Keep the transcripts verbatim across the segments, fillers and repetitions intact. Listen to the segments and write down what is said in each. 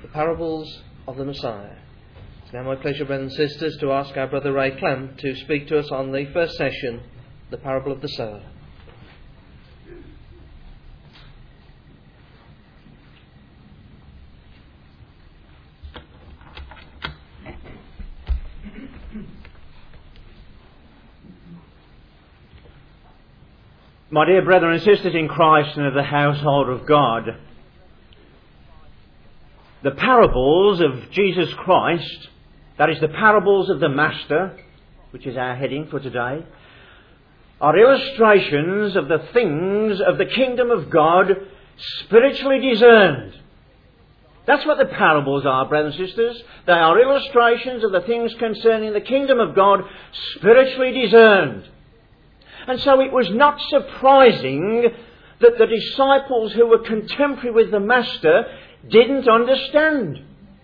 the parables of the Messiah. It's now my pleasure, brothers and sisters, to ask our brother Ray Clem to speak to us on the first session, the parable of the sower. My dear brethren and sisters in Christ and of the household of God, the parables of Jesus Christ, that is the parables of the Master, which is our heading for today, are illustrations of the things of the kingdom of God spiritually discerned. That's what the parables are, brothers and sisters. They are illustrations of the things concerning the kingdom of God spiritually discerned. And so it was not surprising that the disciples who were contemporary with the Master didn't understand.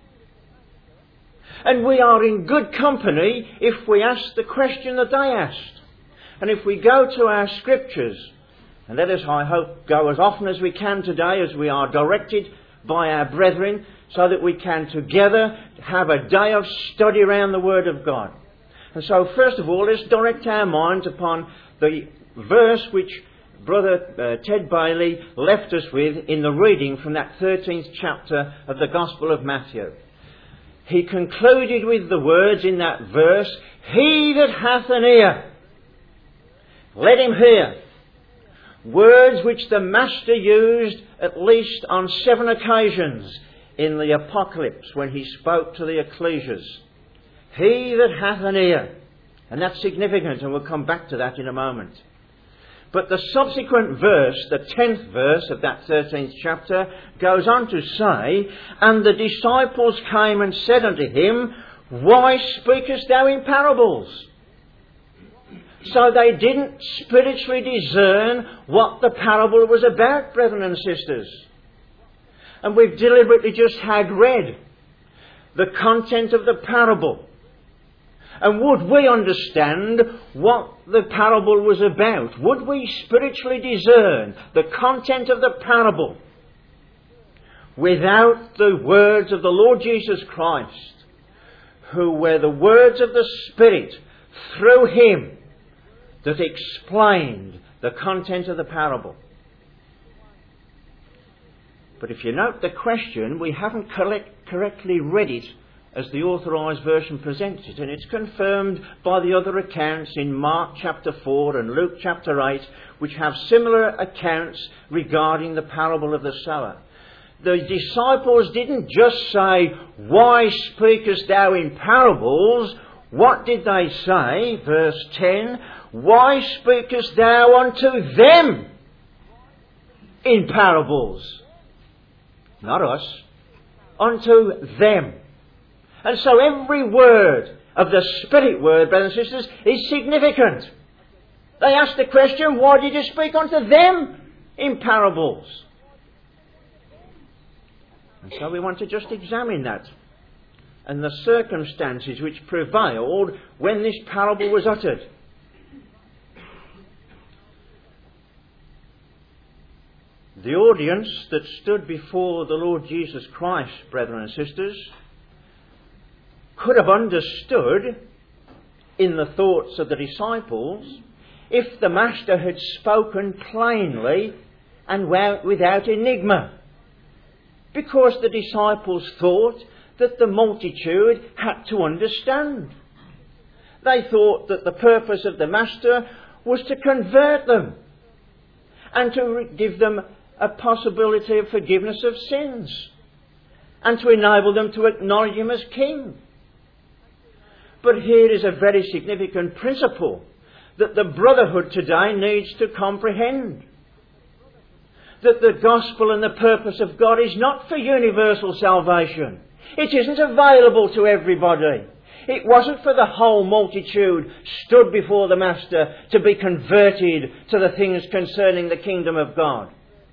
And we are in good company if we ask the question that they asked. And if we go to our scriptures, and let us, I hope, go as often as we can today as we are directed by our brethren, so that we can together have a day of study around the Word of God. And so first of all, let's direct our minds upon the verse which Brother uh, Ted Bailey left us with in the reading from that thirteenth chapter of the Gospel of Matthew. He concluded with the words in that verse, "He that hath an ear, let him hear." Words which the Master used at least on seven occasions in the Apocalypse when he spoke to the ecclesias. He that hath an ear. And that's significant, and we'll come back to that in a moment. But the subsequent verse, the tenth verse of that thirteenth chapter, goes on to say, "And the disciples came and said unto him, Why speakest thou in parables?" So they didn't spiritually discern what the parable was about, brethren and sisters. And we've deliberately just had read the content of the parable. And would we understand what the parable was about? Would we spiritually discern the content of the parable without the words of the Lord Jesus Christ, who were the words of the Spirit through Him that explained the content of the parable? But if you note the question, we haven't collect, correctly read it as the authorised version presents it, and it's confirmed by the other accounts in Mark chapter four and Luke chapter eight, which have similar accounts regarding the parable of the sower. The disciples didn't just say, "Why speakest thou in parables?" What did they say? Verse ten, "Why speakest thou unto them in parables?" Not us. Unto them. And so every word of the Spirit word, brothers and sisters, is significant. They asked the question, why did you speak unto them in parables? And so we want to just examine that and the circumstances which prevailed when this parable was uttered. The audience that stood before the Lord Jesus Christ, brethren and sisters, could have understood in the thoughts of the disciples if the Master had spoken plainly and without enigma, because the disciples thought that the multitude had to understand. They thought that the purpose of the Master was to convert them and to give them a possibility of forgiveness of sins and to enable them to acknowledge Him as King. But here is a very significant principle that the brotherhood today needs to comprehend. That the gospel and the purpose of God is not for universal salvation. It isn't available to everybody. It wasn't for the whole multitude stood before the Master to be converted to the things concerning the kingdom of God.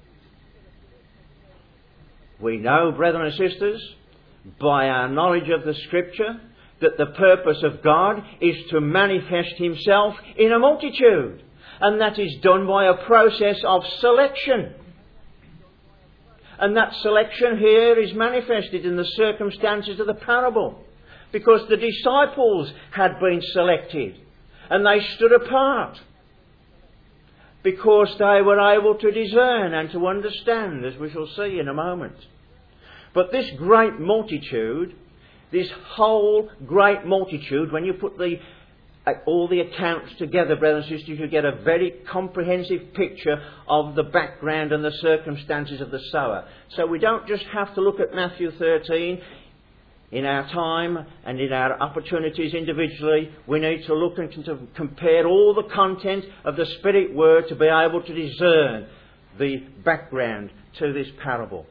We know, brethren and sisters, by our knowledge of the Scripture, that the purpose of God is to manifest Himself in a multitude. And that is done by a process of selection. And that selection here is manifested in the circumstances of the parable. Because the disciples had been selected and they stood apart. Because they were able to discern and to understand, as we shall see in a moment. But this great multitude, this whole great multitude, when you put the all the accounts together, brothers and sisters, you get a very comprehensive picture of the background and the circumstances of the sower. So we don't just have to look at Matthew thirteen in our time and in our opportunities individually. We need to look and to compare all the content of the Spirit Word to be able to discern the background to this parable.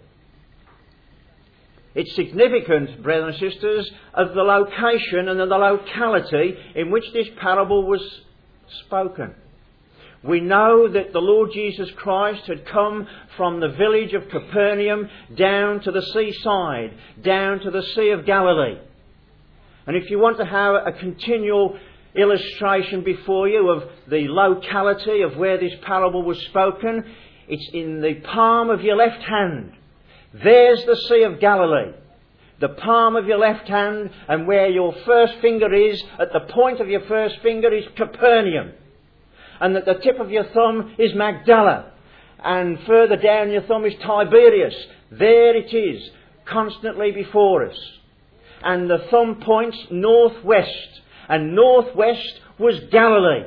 It's significant, brothers and sisters, of the location and of the locality in which this parable was spoken. We know that the Lord Jesus Christ had come from the village of Capernaum down to the seaside, down to the Sea of Galilee. And if you want to have a continual illustration before you of the locality of where this parable was spoken, it's in the palm of your left hand. There's the Sea of Galilee, the palm of your left hand, and where your first finger is, at the point of your first finger is Capernaum. And at the tip of your thumb is Magdala. And further down your thumb is Tiberias. There it is, constantly before us. And the thumb points northwest. And northwest was Galilee.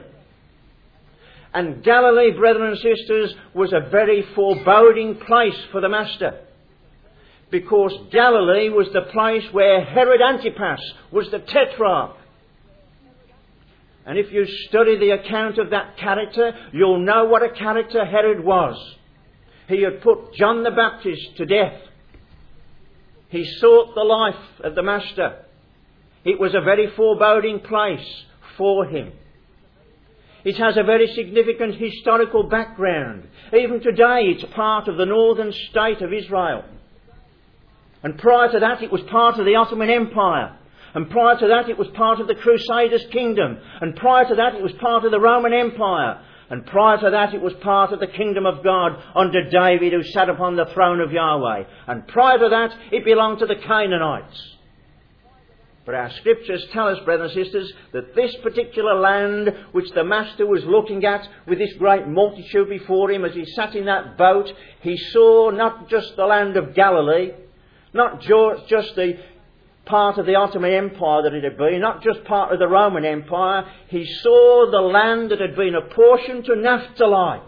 And Galilee, brethren and sisters, was a very foreboding place for the Master. Because Galilee was the place where Herod Antipas was the tetrarch. And if you study the account of that character, you'll know what a character Herod was. He had put John the Baptist to death. He sought the life of the Master. It was a very foreboding place for him. It has a very significant historical background. Even today it's part of the northern state of Israel. And prior to that it was part of the Ottoman Empire. And prior to that it was part of the Crusaders' kingdom. And prior to that it was part of the Roman Empire. And prior to that it was part of the kingdom of God under David, who sat upon the throne of Yahweh. And prior to that it belonged to the Canaanites. But our scriptures tell us, brothers and sisters, that this particular land which the Master was looking at with this great multitude before him as he sat in that boat, he saw not just the land of Galilee, not just the part of the Ottoman Empire that it had been, not just part of the Roman Empire. He saw the land that had been apportioned to Naphtali.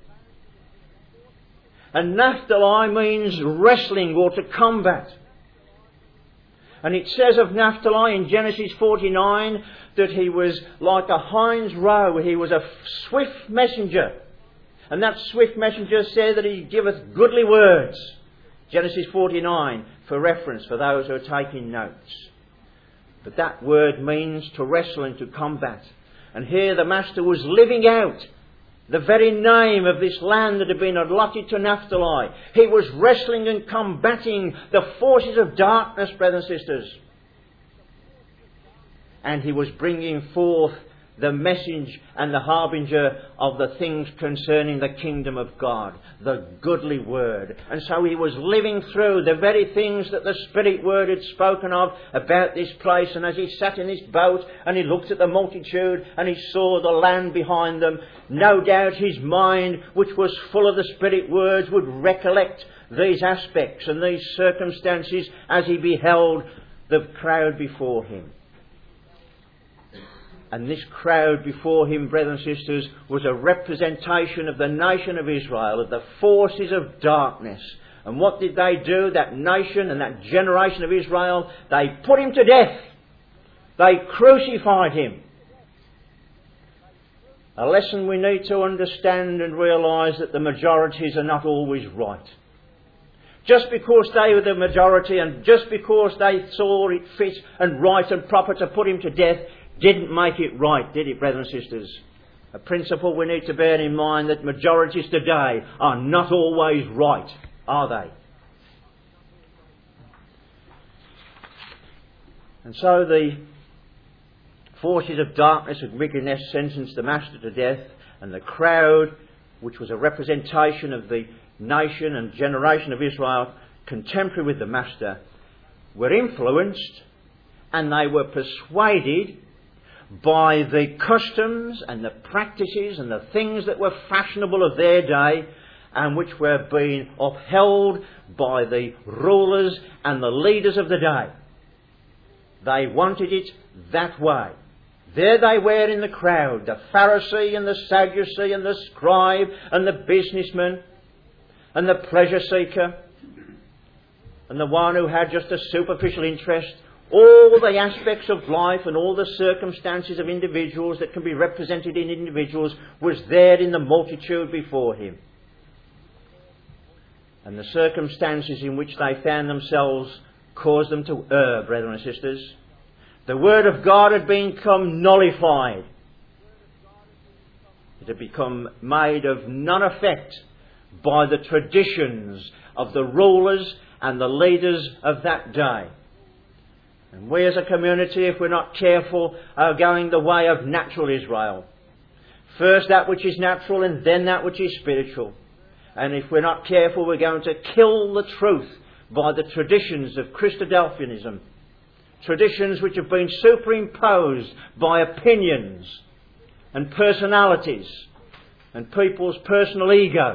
And Naphtali means wrestling or to combat. And it says of Naphtali in Genesis forty-nine that he was like a hind's roe. He was a swift messenger. And that swift messenger said that he giveth goodly words. Genesis forty-nine, for reference for those who are taking notes. But that word means to wrestle and to combat. And here the Master was living out the very name of this land that had been allotted to Naphtali. He was wrestling and combating the forces of darkness, brothers and sisters. And he was bringing forth the message and the harbinger of the things concerning the kingdom of God, the goodly word. And so he was living through the very things that the Spirit Word had spoken of about this place. And as he sat in his boat and he looked at the multitude and he saw the land behind them, no doubt his mind, which was full of the Spirit words, would recollect these aspects and these circumstances as he beheld the crowd before him. And this crowd before him, brothers and sisters, was a representation of the nation of Israel, of the forces of darkness. And what did they do? That nation and that generation of Israel, they put him to death. They crucified him. A lesson we need to understand and realise that the majorities are not always right. Just because they were the majority and just because they saw it fit and right and proper to put him to death, didn't make it right, did it, brothers and sisters? A principle we need to bear in mind, that majorities today are not always right, are they? And so the forces of darkness had wickedness sentenced the Master to death, and the crowd, which was a representation of the nation and generation of Israel, contemporary with the Master, were influenced and they were persuaded by the customs and the practices and the things that were fashionable of their day and which were being upheld by the rulers and the leaders of the day. They wanted it that way. There they were in the crowd, the Pharisee and the Sadducee and the scribe and the businessman and the pleasure seeker and the one who had just a superficial interest. All the aspects of life and all the circumstances of individuals that can be represented in individuals was there in the multitude before him. And the circumstances in which they found themselves caused them to err, brethren and sisters. The Word of God had become nullified. It had become made of none effect by the traditions of the rulers and the leaders of that day. And we as a community, if we're not careful, are going the way of natural Israel. First that which is natural and then that which is spiritual. And if we're not careful, we're going to kill the truth by the traditions of Christadelphianism. Traditions which have been superimposed by opinions and personalities and people's personal ego.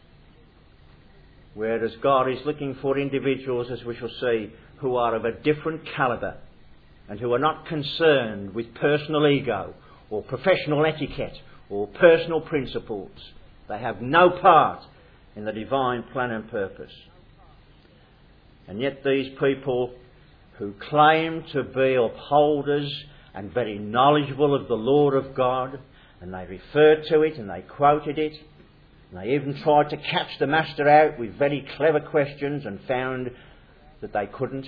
Whereas God is looking for individuals, as we shall see, who are of a different calibre and who are not concerned with personal ego or professional etiquette or personal principles. They have no part in the divine plan and purpose. And yet these people who claim to be upholders and very knowledgeable of the Lord of God, and they referred to it and they quoted it, and they even tried to catch the Master out with very clever questions and found that they couldn't.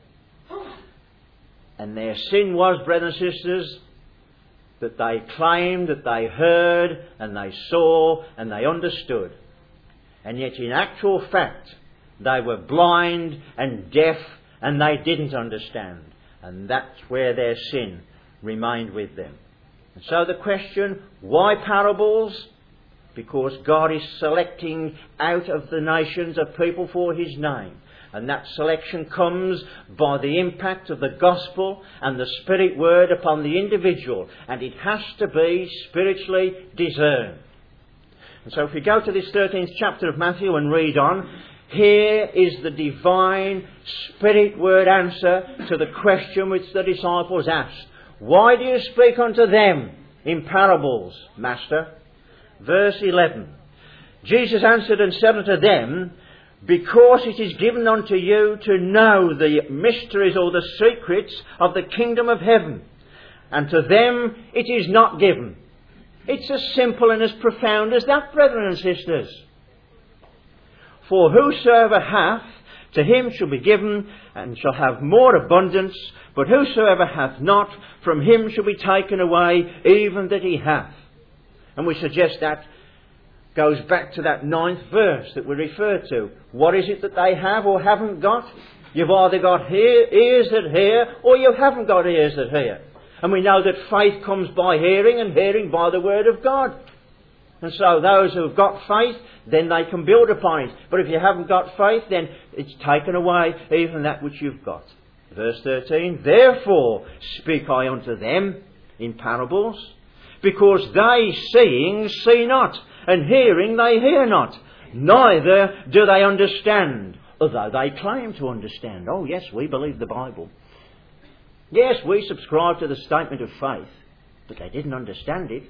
And their sin was, brethren and sisters, that they claimed that they heard and they saw and they understood. And yet in actual fact they were blind and deaf and they didn't understand. And that's where their sin remained with them. And so the question, why parables? Because God is selecting out of the nations a people for his name. And that selection comes by the impact of the gospel and the Spirit word upon the individual. And it has to be spiritually discerned. And so if we go to this thirteenth chapter of Matthew and read on, here is the divine Spirit word answer to the question which the disciples asked. Why do you speak unto them in parables, Master? Verse eleven. Jesus answered and said unto them, because it is given unto you to know the mysteries or the secrets of the kingdom of heaven. And to them it is not given. It's as simple and as profound as that, brethren and sisters. For whosoever hath, to him shall be given, and shall have more abundance. But whosoever hath not, from him shall be taken away, even that he hath. And we suggest that goes back to that ninth verse that we referred to. What is it that they have or haven't got? You've either got hear, ears that hear, or you haven't got ears that hear. And we know that faith comes by hearing, and hearing by the word of God. And so those who have got faith, then they can build upon it. But if you haven't got faith, then it's taken away, even that which you've got. Verse thirteen, therefore speak I unto them in parables, because they seeing see not, and hearing they hear not, neither do they understand, although they claim to understand. Oh yes, we believe the Bible. Yes, we subscribe to the statement of faith, but they didn't understand it.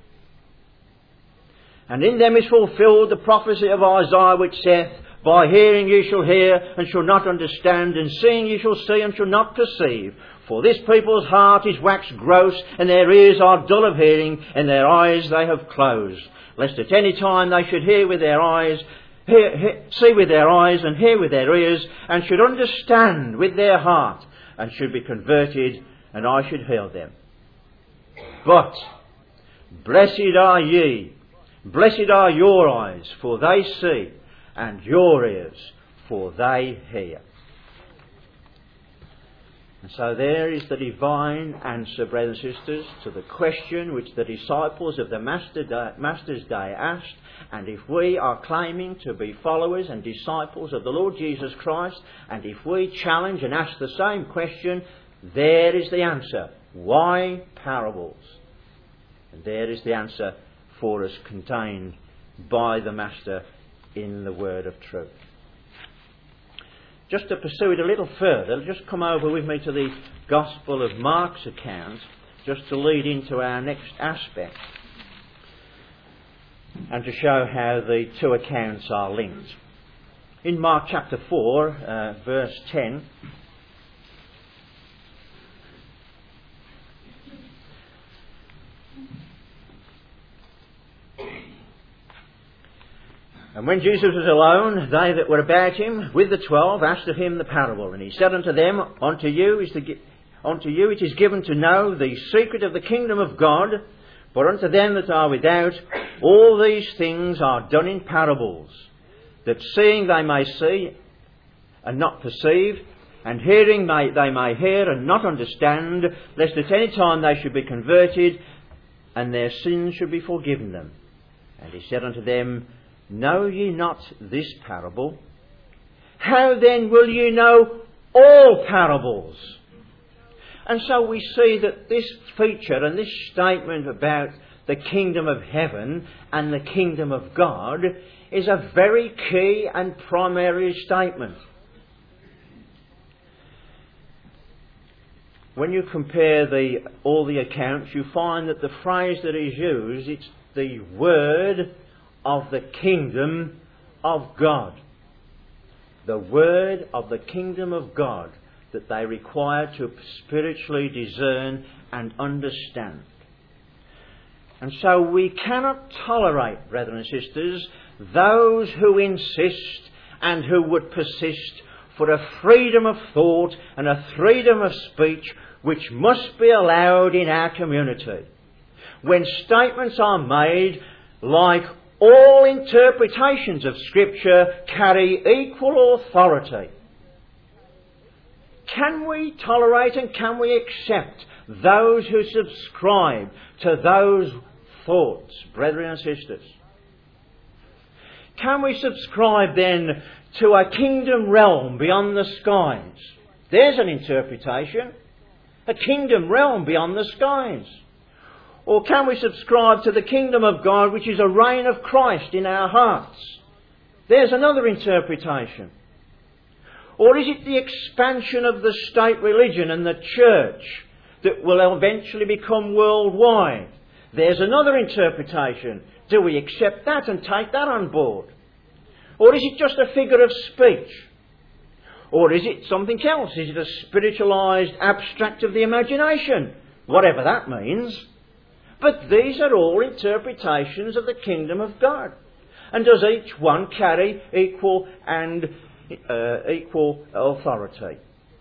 And in them is fulfilled the prophecy of Isaiah, which saith, by hearing ye shall hear, and shall not understand, and seeing ye shall see, and shall not perceive. For this people's heart is waxed gross, and their ears are dull of hearing, and their eyes they have closed. Lest at any time they should hear with their eyes, hear, hear, see with their eyes, and hear with their ears, and should understand with their heart, and should be converted, and I should heal them. But blessed are ye, blessed are your eyes, for they see, and your ears, for they hear. And so there is the divine answer, brothers and sisters, to the question which the disciples of the Master Day, Master's Day asked. And if we are claiming to be followers and disciples of the Lord Jesus Christ, and if we challenge and ask the same question, there is the answer. Why parables? And there is the answer for us contained by the Master in the word of truth. Just to pursue it a little further, just come over with me to the Gospel of Mark's account, just to lead into our next aspect, and to show how the two accounts are linked. In Mark chapter four, uh, verse ten, and when Jesus was alone, they that were about him with the twelve asked of him the parable. And he said unto them, Unto you is the, unto you it is given to know the secret of the kingdom of God, but unto them that are without, all these things are done in parables, that seeing they may see and not perceive, and hearing may, they may hear and not understand, lest at any time they should be converted, and their sins should be forgiven them. And he said unto them, Know ye not this parable? How then will ye know all parables? And so we see that this feature and this statement about the kingdom of heaven and the kingdom of God is a very key and primary statement. When you compare the, all the accounts, you find that the phrase that is used, it's the word of the kingdom of God. The word of the kingdom of God that they require to spiritually discern and understand. And so we cannot tolerate, brethren and sisters, those who insist and who would persist for a freedom of thought and a freedom of speech which must be allowed in our community. When statements are made like all interpretations of Scripture carry equal authority. Can we tolerate and can we accept those who subscribe to those thoughts, brethren and sisters? Can we subscribe then to a kingdom realm beyond the skies? There's an interpretation. A kingdom realm beyond the skies. Or can we subscribe to the kingdom of God, which is a reign of Christ in our hearts? There's another interpretation. Or is it the expansion of the state religion and the church that will eventually become worldwide? There's another interpretation. Do we accept that and take that on board? Or is it just a figure of speech? Or is it something else? Is it a spiritualised abstract of the imagination? Whatever that means. But these are all interpretations of the kingdom of God. And does each one carry equal and uh, equal authority?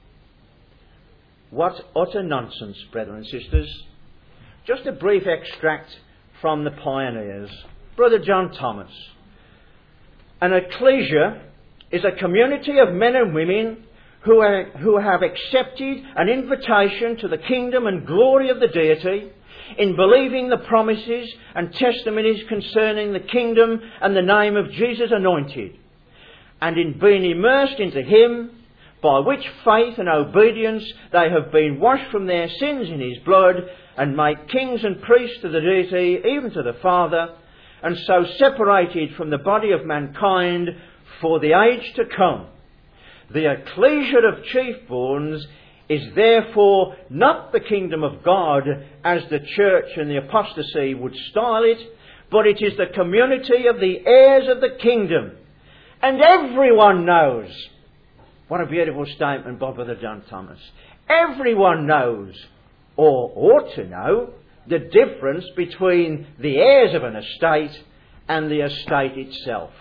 What utter nonsense, brethren and sisters. Just a brief extract from the pioneers. Brother John Thomas. An ecclesia is a community of men and women who, are, who have accepted an invitation to the kingdom and glory of the deity, in believing the promises and testimonies concerning the kingdom and the name of Jesus anointed, and in being immersed into him, by which faith and obedience they have been washed from their sins in his blood, and made kings and priests to the deity, even to the Father, and so separated from the body of mankind for the age to come. The ecclesia of chiefborns is therefore not the kingdom of God as the church and the apostasy would style it, but it is the community of the heirs of the kingdom. And everyone knows, what a beautiful statement by Brother John Thomas, everyone knows, or ought to know, the difference between the heirs of an estate and the estate itself.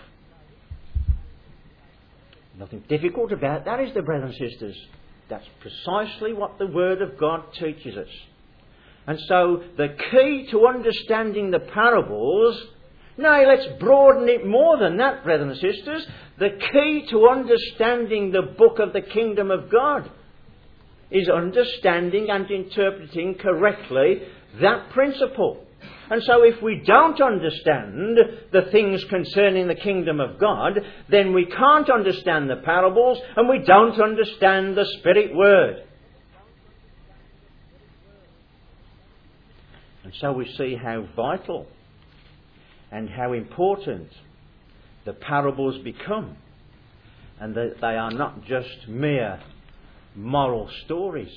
Nothing difficult about that, is there, brothers and sisters? That's precisely what the Word of God teaches us. And so the key to understanding the parables, no, let's broaden it more than that, brethren and sisters. The key to understanding the book of the kingdom of God is understanding and interpreting correctly that principle. And so if we don't understand the things concerning the kingdom of God, then we can't understand the parables and we don't understand the Spirit Word. And so we see how vital and how important the parables become, and that they are not just mere moral stories.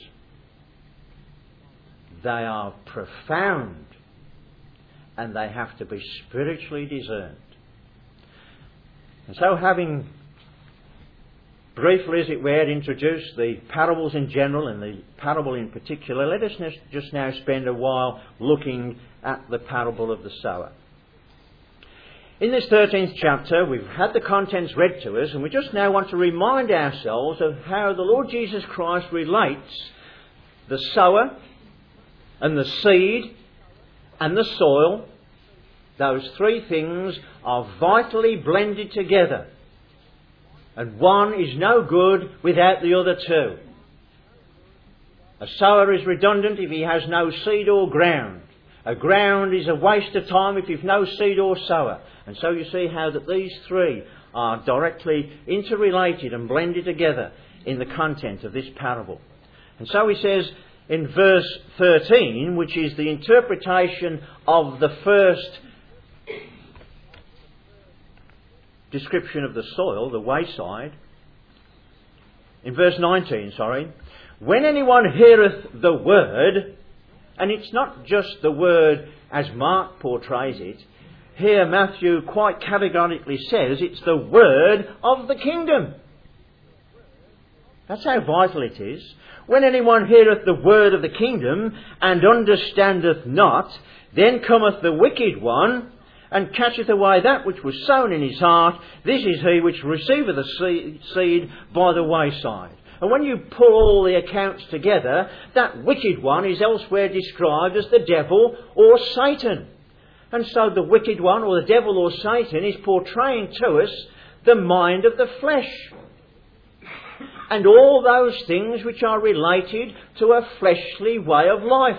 They are profound, and they have to be spiritually discerned. And so, having briefly, as it were, introduced the parables in general and the parable in particular, let us just now spend a while looking at the parable of the sower. In this thirteenth chapter, we've had the contents read to us, and we just now want to remind ourselves of how the Lord Jesus Christ relates the sower and the seed and the soil. Those three things are vitally blended together, and one is no good without the other two. A sower is redundant if he has no seed or ground. A ground is a waste of time if you've no seed or sower. And so you see how that these three are directly interrelated and blended together in the content of this parable. And so he says in verse thirteen, which is the interpretation of the first description of the soil, the wayside. In verse nineteen, sorry. When anyone heareth the word, and it's not just the word as Mark portrays it. Here Matthew quite categorically says it's the word of the kingdom. That's how vital it is. When anyone heareth the word of the kingdom and understandeth not, then cometh the wicked one and catcheth away that which was sown in his heart. This is he which receiveth the seed by the wayside. And when you pull all the accounts together, that wicked one is elsewhere described as the devil or Satan. And so the wicked one, or the devil or Satan, is portraying to us the mind of the flesh. And all those things which are related to a fleshly way of life.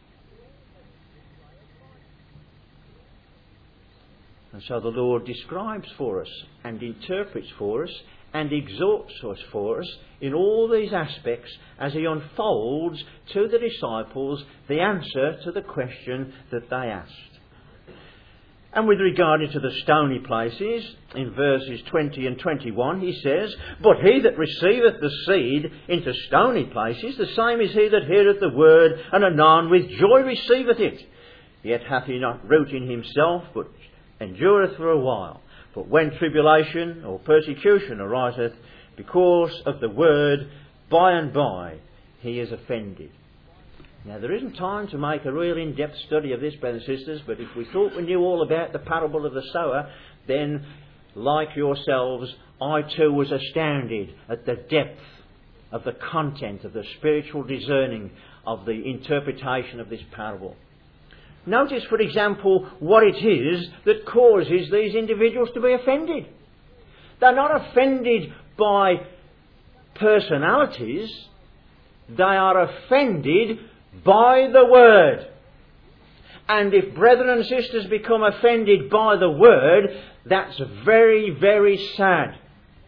And so the Lord describes for us and interprets for us and exhorts us for us in all these aspects as he unfolds to the disciples the answer to the question that they asked. And with regard to the stony places, in verses twenty and twenty-one, he says, But he that receiveth the seed into stony places, the same is he that heareth the word, and anon with joy receiveth it. Yet hath he not root in himself, but endureth for a while. But when tribulation or persecution ariseth because of the word, by and by he is offended. Now, there isn't time to make a real in-depth study of this, brothers and sisters, but if we thought we knew all about the parable of the sower, then, like yourselves, I too was astounded at the depth of the content of the spiritual discerning of the interpretation of this parable. Notice, for example, what it is that causes these individuals to be offended. They're not offended by personalities. They are offended by the word. And if brethren and sisters become offended by the word, that's very, very sad.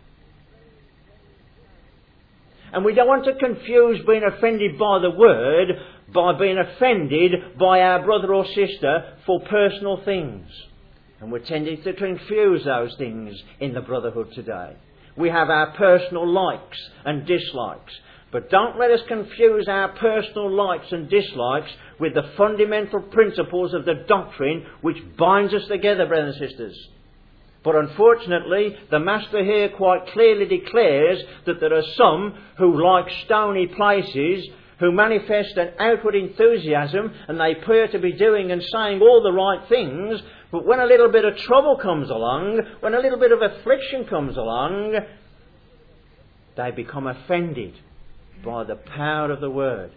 And we don't want to confuse being offended by the word by being offended by our brother or sister for personal things. And we're tending to confuse those things in the brotherhood today. We have our personal likes and dislikes. But don't let us confuse our personal likes and dislikes with the fundamental principles of the doctrine which binds us together, brothers and sisters. But unfortunately, the Master here quite clearly declares that there are some who like stony places, who manifest an outward enthusiasm, and they appear to be doing and saying all the right things, but when a little bit of trouble comes along, when a little bit of affliction comes along, they become offended by the power of the word.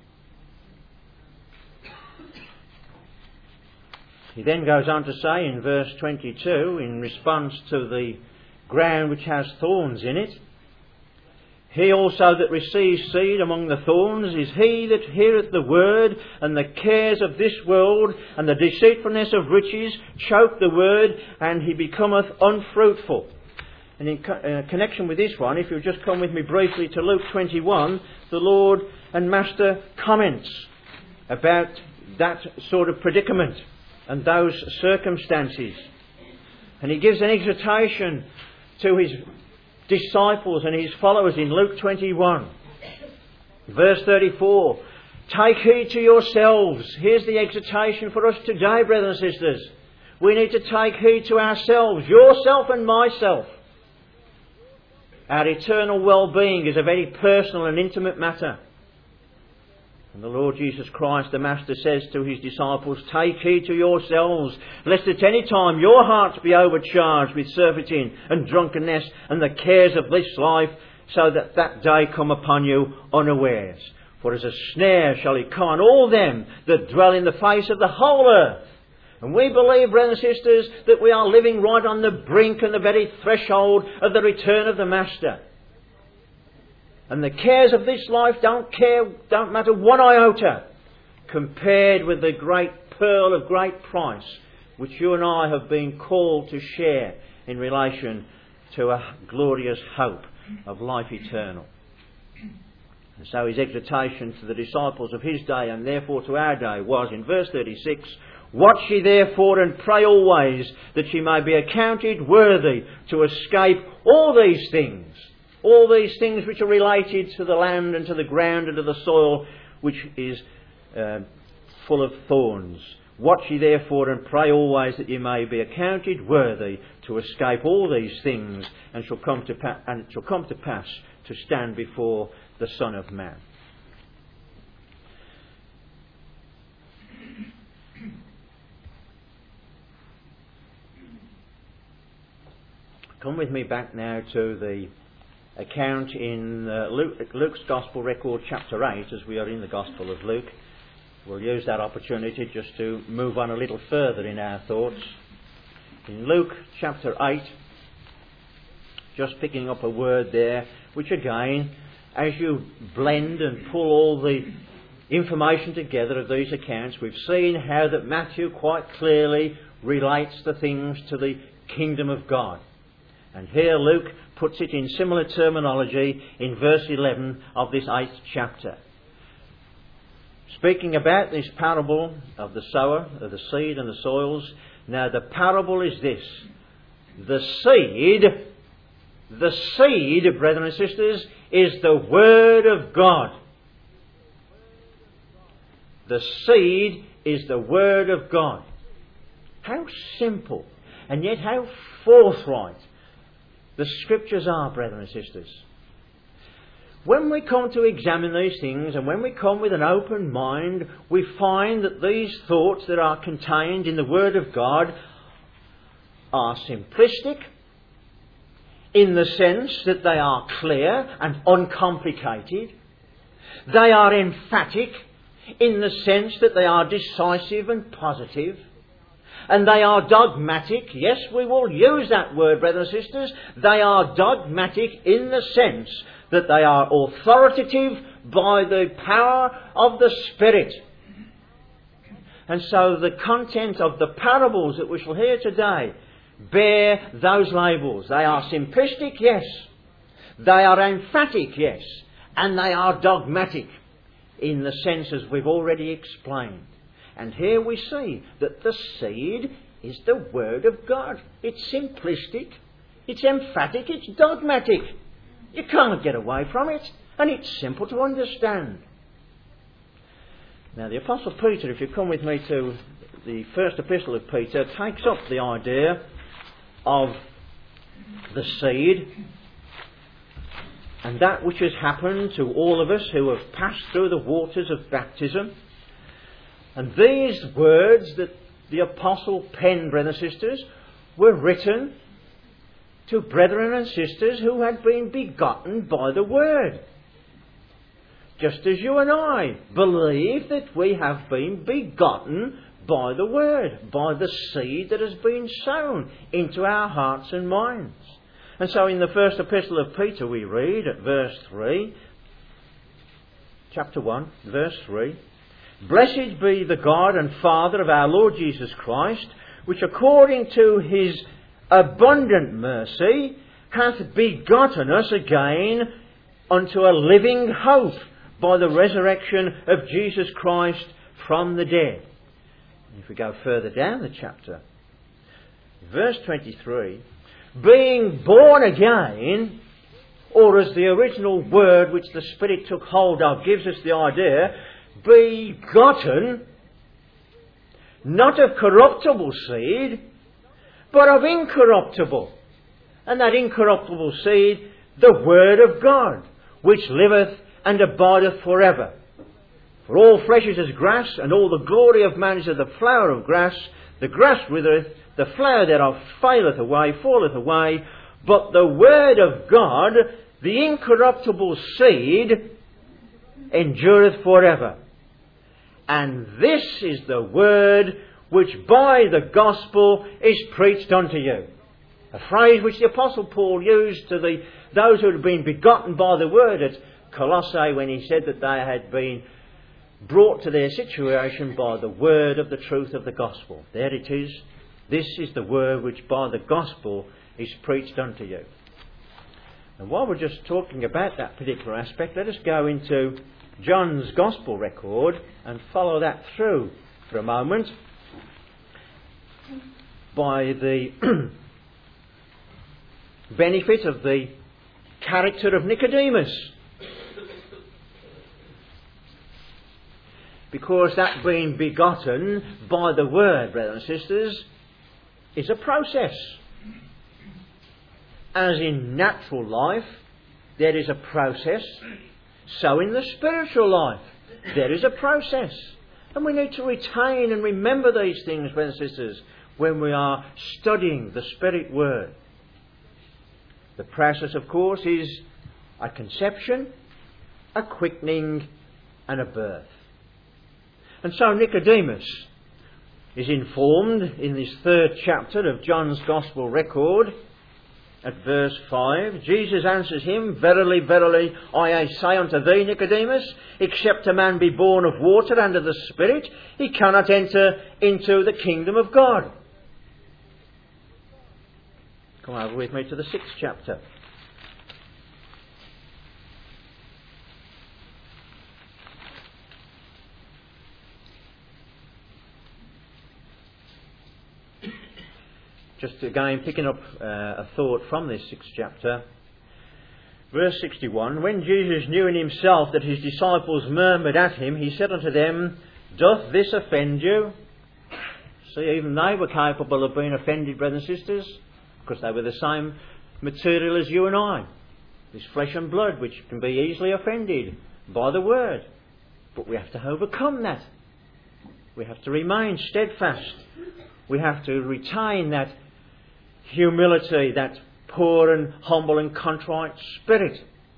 He then goes on to say in verse twenty-two, in response to the ground which has thorns in it, He also that receives seed among the thorns is he that heareth the word, and the cares of this world and the deceitfulness of riches choke the word, and he becometh unfruitful. And in co- uh, connection with this one, if you'll just come with me briefly to Luke twenty-one, the Lord and Master comments about that sort of predicament and those circumstances. And he gives an exhortation to his disciples and his followers in Luke twenty-one. Verse thirty-four. Take heed to yourselves. Here's the exhortation for us today, brothers and sisters. We need to take heed to ourselves, yourself and myself. Our eternal well-being is a very personal and intimate matter. And the Lord Jesus Christ, the Master, says to his disciples, take heed to yourselves, lest at any time your hearts be overcharged with surfeiting and drunkenness and the cares of this life, so that that day come upon you unawares. For as a snare shall it come on all them that dwell in the face of the whole earth. And we believe, brothers and sisters, that we are living right on the brink and the very threshold of the return of the Master. And the cares of this life don't care, don't matter one iota, compared with the great pearl of great price, which you and I have been called to share in relation to a glorious hope of life eternal. And so his exhortation to the disciples of his day, and therefore to our day, was in verse thirty-six, watch ye therefore and pray always, that ye may be accounted worthy to escape all these things. All these things which are related to the land and to the ground and to the soil, which is uh, full of thorns. Watch ye therefore and pray always, that ye may be accounted worthy to escape all these things, and shall come to pa- and it shall come to pass to stand before the Son of Man. Come with me back now to the account in uh, Luke, Luke's Gospel record, chapter eight, as we are in the Gospel of Luke. We'll use that opportunity just to move on a little further in our thoughts. In Luke chapter eight, just picking up a word there, which again, as you blend and pull all the information together of these accounts, we've seen how that Matthew quite clearly relates the things to the kingdom of God. And here Luke puts it in similar terminology in verse eleven of this eighth chapter. Speaking about this parable of the sower, of the seed and the soils. Now the parable is this. The seed, the seed, brethren and sisters, is the Word of God. The seed is the Word of God. How simple, and yet how forthright the Scriptures are, brethren and sisters. When we come to examine these things, and when we come with an open mind, we find that these thoughts that are contained in the Word of God are simplistic, in the sense that they are clear and uncomplicated. They are emphatic, in the sense that they are decisive and positive. And they are dogmatic. Yes, we will use that word, brothers and sisters. They are dogmatic in the sense that they are authoritative by the power of the Spirit. And so the content of the parables that we shall hear today bear those labels. They are simplistic, yes. They are emphatic, yes. And they are dogmatic in the sense as we've already explained. And here we see that the seed is the Word of God. It's simplistic, it's emphatic, it's dogmatic. You can't get away from it, and it's simple to understand. Now the Apostle Peter, if you come with me to the first epistle of Peter, takes up the idea of the seed and that which has happened to all of us who have passed through the waters of baptism. And these words that the Apostle penned, brothers and sisters, were written to brethren and sisters who had been begotten by the Word. Just as you and I believe that we have been begotten by the Word, by the seed that has been sown into our hearts and minds. And so in the first epistle of Peter we read at verse three, chapter one, verse three, "Blessed be the God and Father of our Lord Jesus Christ, which according to his abundant mercy hath begotten us again unto a living hope by the resurrection of Jesus Christ from the dead." If we go further down the chapter, verse twenty-three, "Being born again," or as the original word which the Spirit took hold of gives us the idea, begotten, not of corruptible seed, but of incorruptible. And that incorruptible seed, the Word of God, which liveth and abideth forever. For all flesh is as grass, and all the glory of man is as the flower of grass. The grass withereth, the flower thereof faileth away, falleth away. But the Word of God, the incorruptible seed, endureth forever. And this is the Word which by the gospel is preached unto you. A phrase which the Apostle Paul used to the those who had been begotten by the Word at Colossae when he said that they had been brought to their situation by the word of the truth of the gospel. There it is. This is the word which by the gospel is preached unto you. And while we're just talking about that particular aspect, let us go into John's gospel record and follow that through for a moment by the benefit of the character of Nicodemus. Because that being begotten by the Word, brothers and sisters, is a process. As in natural life, there is a process, so in the spiritual life, there is a process. And we need to retain and remember these things, brothers and sisters, when we are studying the Spirit Word. The process, of course, is a conception, a quickening, and a birth. And so Nicodemus is informed in this third chapter of John's Gospel record at verse five. Jesus answers him, "Verily, verily, I say unto thee, Nicodemus, except a man be born of water and of the Spirit, he cannot enter into the kingdom of God." Come over with me to the sixth chapter. Just again picking up uh, a thought from this sixth chapter. Verse sixty-one, "When Jesus knew in himself that his disciples murmured at him, he said unto them, Doth this offend you?" See, even they were capable of being offended, brothers and sisters, because they were the same material as you and I. This flesh and blood, which can be easily offended by the Word. But we have to overcome that. We have to remain steadfast. We have to retain that humility, that poor and humble and contrite spirit.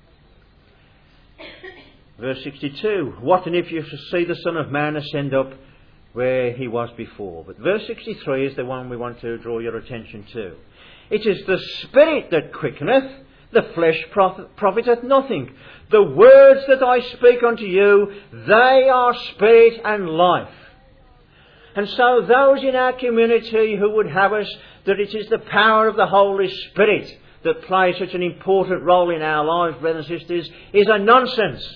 Verse sixty-two, "What then if you shall see the Son of Man ascend up where he was before?" But verse sixty-three is the one we want to draw your attention to. "It is the Spirit that quickeneth, the flesh profiteth nothing. The words that I speak unto you, they are spirit and life." And so those in our community who would have us that it is the power of the Holy Spirit that plays such an important role in our lives, brothers and sisters, is a nonsense.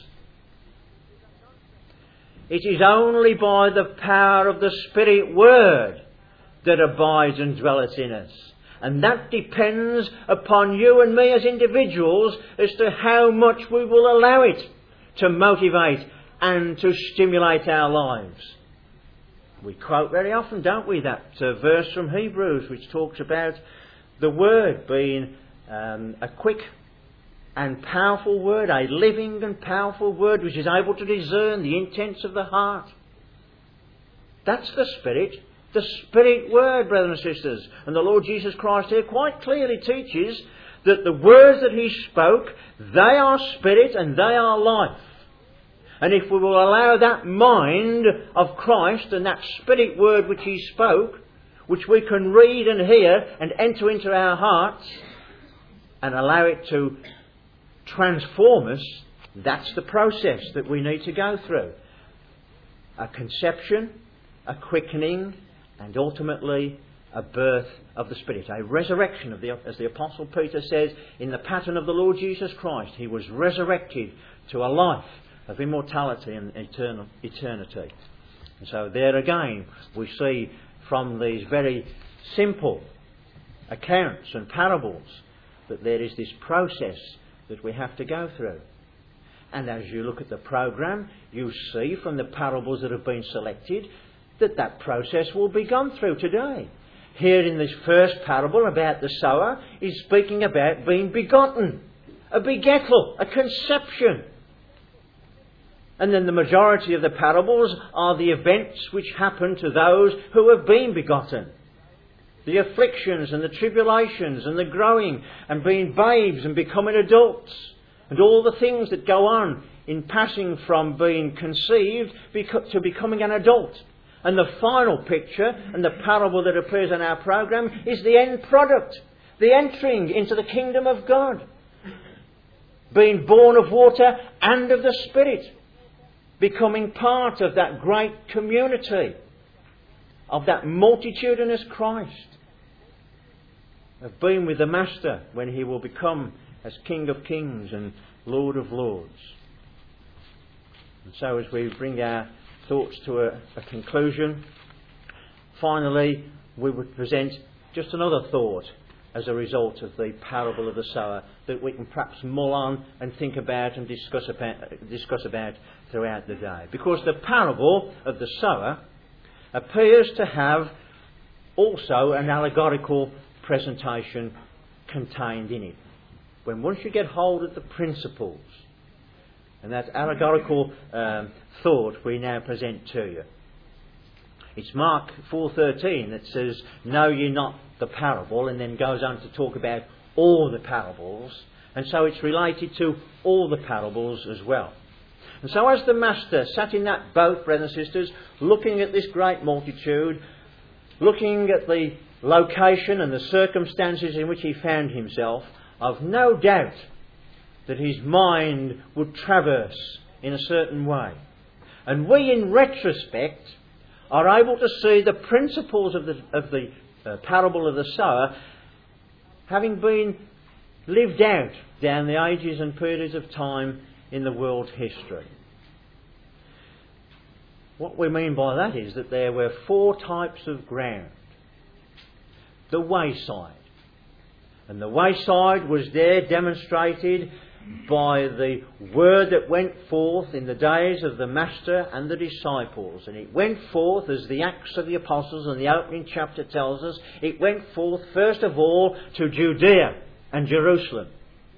It is only by the power of the Spirit Word that abides and dwelleth in us. And that depends upon you and me as individuals as to how much we will allow it to motivate and to stimulate our lives. We quote very often, don't we, that uh, verse from Hebrews which talks about the Word being um, a quick and powerful Word, a living and powerful Word which is able to discern the intents of the heart. That's the Spirit, the Spirit Word, brothers and sisters. And the Lord Jesus Christ here quite clearly teaches that the words that He spoke, they are Spirit and they are life. And if we will allow that mind of Christ and that Spirit Word which He spoke, which we can read and hear and enter into our hearts, and allow it to transform us, that's the process that we need to go through. A conception, a quickening, and ultimately a birth of the Spirit. A resurrection, of the, as the Apostle Peter says, in the pattern of the Lord Jesus Christ. He was resurrected to a life of immortality and eternal, eternity. And so there again we see from these very simple accounts and parables that there is this process that we have to go through. And as you look at the programme, you see from the parables that have been selected that that process will be gone through today. Here in this first parable about the sower is speaking about being begotten, a begettal, a conception. And then the majority of the parables are the events which happen to those who have been begotten. The afflictions and the tribulations and the growing and being babes and becoming adults. And all the things that go on in passing from being conceived to becoming an adult. And the final picture and the parable that appears in our programme is the end product. The entering into the kingdom of God. Being born of water and of the Spirit. Becoming part of that great community. Of that multitudinous Christ. Of being with the Master when he will become as King of Kings and Lord of Lords. And so as we bring our thoughts to a, a conclusion, finally we would present just another thought as a result of the parable of the sower that we can perhaps mull on and think about and discuss about, discuss about throughout the day. Because the parable of the sower appears to have also an allegorical presentation contained in it. When once you get hold of the principles, and that allegorical um, thought we now present to you. It's Mark four thirteen that says, "Know ye not the parable," and then goes on to talk about all the parables. And so it's related to all the parables as well. And so as the Master sat in that boat, brothers and sisters, looking at this great multitude, looking at the location and the circumstances in which he found himself, I've no doubt that his mind would traverse in a certain way. And we, in retrospect, are able to see the principles of the, of the uh, parable of the sower having been lived out down the ages and periods of time in the world's history. What we mean by that is that there were four types of ground. The wayside. And the wayside was there demonstrated by the word that went forth in the days of the Master and the disciples. And it went forth, as the Acts of the Apostles and the opening chapter tells us, it went forth first of all to Judea and Jerusalem.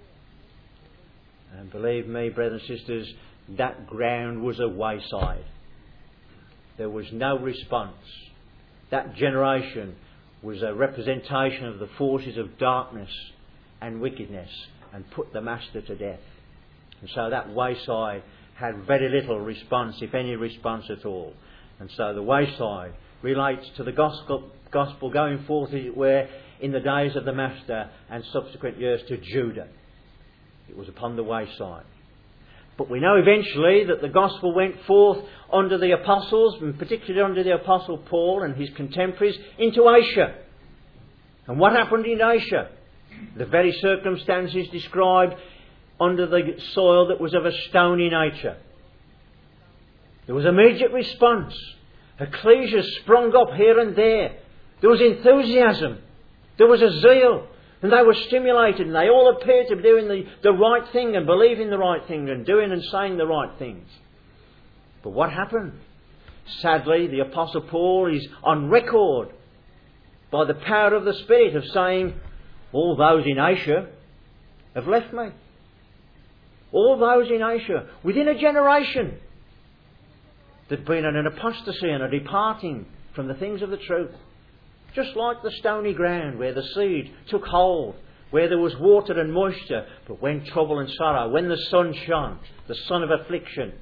And believe me, brothers and sisters, that ground was a wayside. There was no response. That generation was a representation of the forces of darkness and wickedness, and put the Master to death. And so that wayside had very little response, if any response at all. And so the wayside relates to the gospel, gospel going forth, as it were, in the days of the Master and subsequent years to Judah. It was upon the wayside. But we know eventually that the gospel went forth under the apostles, and particularly under the Apostle Paul and his contemporaries, into Asia. And what happened in Asia? The very circumstances described under the soil that was of a stony nature. There was immediate response. Ecclesias sprung up here and there. There was enthusiasm. There was a zeal. And they were stimulated, and they all appeared to be doing the, the right thing and believing the right thing and doing and saying the right things. But what happened? Sadly, the Apostle Paul is on record by the power of the Spirit of saying, all those in Asia have left me. All those in Asia, within a generation, there'd been an apostasy and a departing from the things of the truth. Just like the stony ground where the seed took hold, where there was water and moisture, but when trouble and sorrow, when the sun shone, the sun of affliction,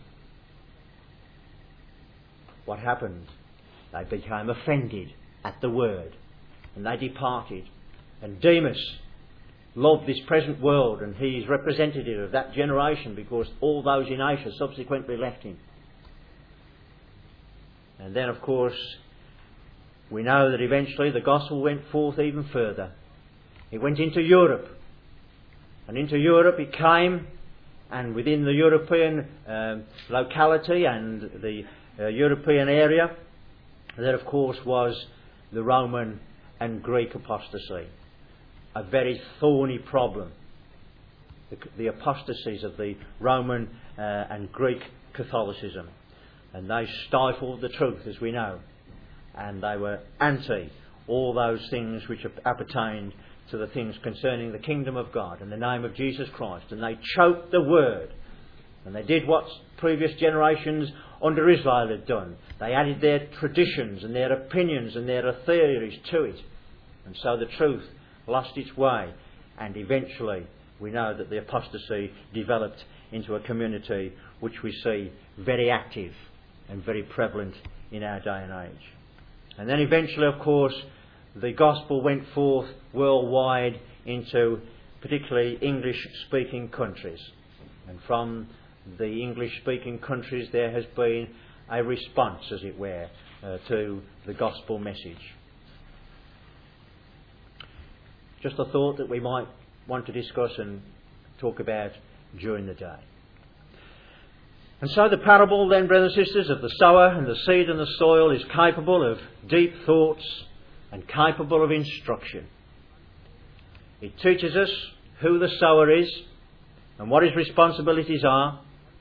what happened? They became offended at the word, and they departed. And Demas loved this present world, and he is representative of that generation because all those in Asia subsequently left him. And then, of course, we know that eventually the gospel went forth even further. It went into Europe. And into Europe it came, and within the European um, locality and the uh, European area, there of course was the Roman and Greek apostasy. A very thorny problem. The, the apostasies of the Roman uh, and Greek Catholicism. And they stifled the truth, as we know. And they were anti all those things which appertained to the things concerning the kingdom of God and the name of Jesus Christ. And they choked the word. And they did what previous generations under Israel had done. They added their traditions and their opinions and their theories to it. And so the truth lost its way. And eventually we know that the apostasy developed into a community which we see very active and very prevalent in our day and age. And then eventually, of course, the gospel went forth worldwide into particularly English-speaking countries. And from the English-speaking countries there has been a response, as it were, uh, to the gospel message. Just a thought that we might want to discuss and talk about during the day. And so the parable then, brothers and sisters, of the sower and the seed and the soil is capable of deep thoughts and capable of instruction. It teaches us who the sower is and what his responsibilities are.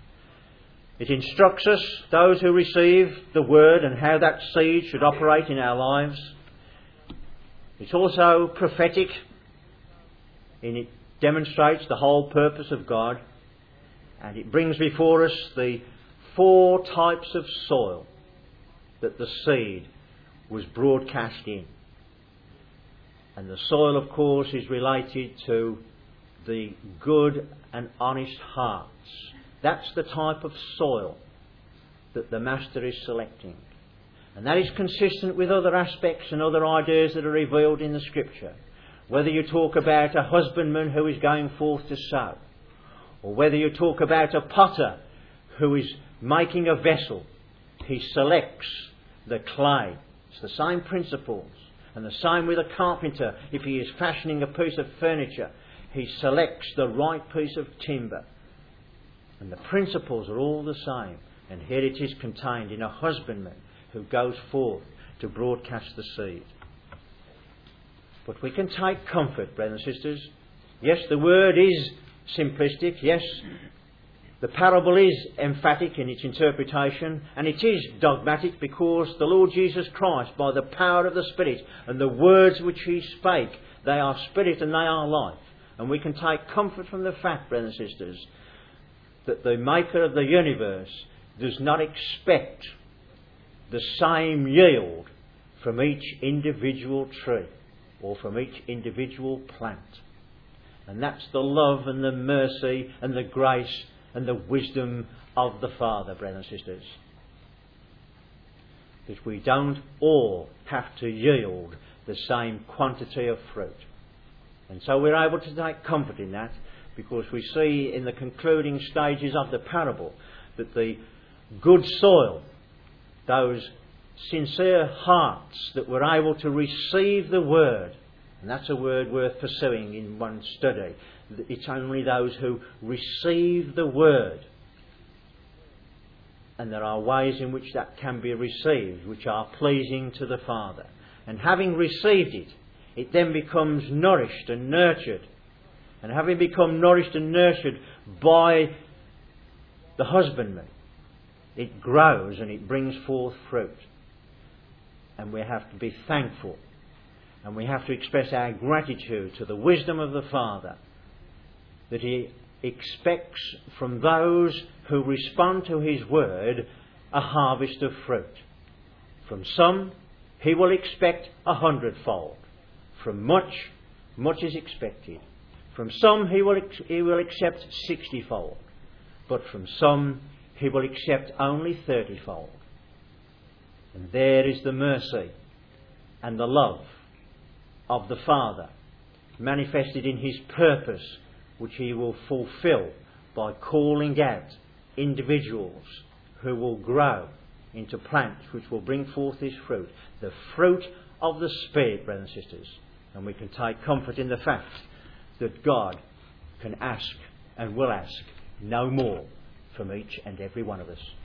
It instructs us, those who receive the word, and how that seed should operate in our lives. It's also prophetic, and it demonstrates the whole purpose of God. And it brings before us the four types of soil that the seed was broadcast in. And the soil, of course, is related to the good and honest hearts. That's the type of soil that the Master is selecting. And that is consistent with other aspects and other ideas that are revealed in the Scripture. Whether you talk about a husbandman who is going forth to sow, or whether you talk about a potter who is making a vessel, he selects the clay. It's the same principles. And the same with a carpenter. If he is fashioning a piece of furniture, he selects the right piece of timber. And the principles are all the same. And here it is contained in a husbandman who goes forth to broadcast the seed. But we can take comfort, brothers and sisters. Yes, the word is simplistic. Yes, the parable is emphatic in its interpretation, and it is dogmatic because the Lord Jesus Christ, by the power of the Spirit and the words which he spake, they are spirit and they are life. And we can take comfort from the fact, brothers and sisters, that the Maker of the universe does not expect the same yield from each individual tree or from each individual plant. And that's the love and the mercy and the grace and the wisdom of the Father, brothers and sisters. That we don't all have to yield the same quantity of fruit. And so we're able to take comfort in that, because we see in the concluding stages of the parable that the good soil, those sincere hearts that were able to receive the word, and that's a word worth pursuing in one study. It's only those who receive the word. And there are ways in which that can be received, which are pleasing to the Father. And having received it, it then becomes nourished and nurtured. And having become nourished and nurtured by the husbandman, it grows and it brings forth fruit. And we have to be thankful. And we have to express our gratitude to the wisdom of the Father, that he expects from those who respond to his word a harvest of fruit. From some, he will expect a hundredfold. From much, much is expected. From some, he will, he will accept sixtyfold. But from some, he will accept only thirtyfold. And there is the mercy and the love of the Father manifested in his purpose, which he will fulfill by calling out individuals who will grow into plants which will bring forth his fruit, the fruit of the Spirit, brothers and sisters. And we can take comfort in the fact that God can ask and will ask no more from each and every one of us.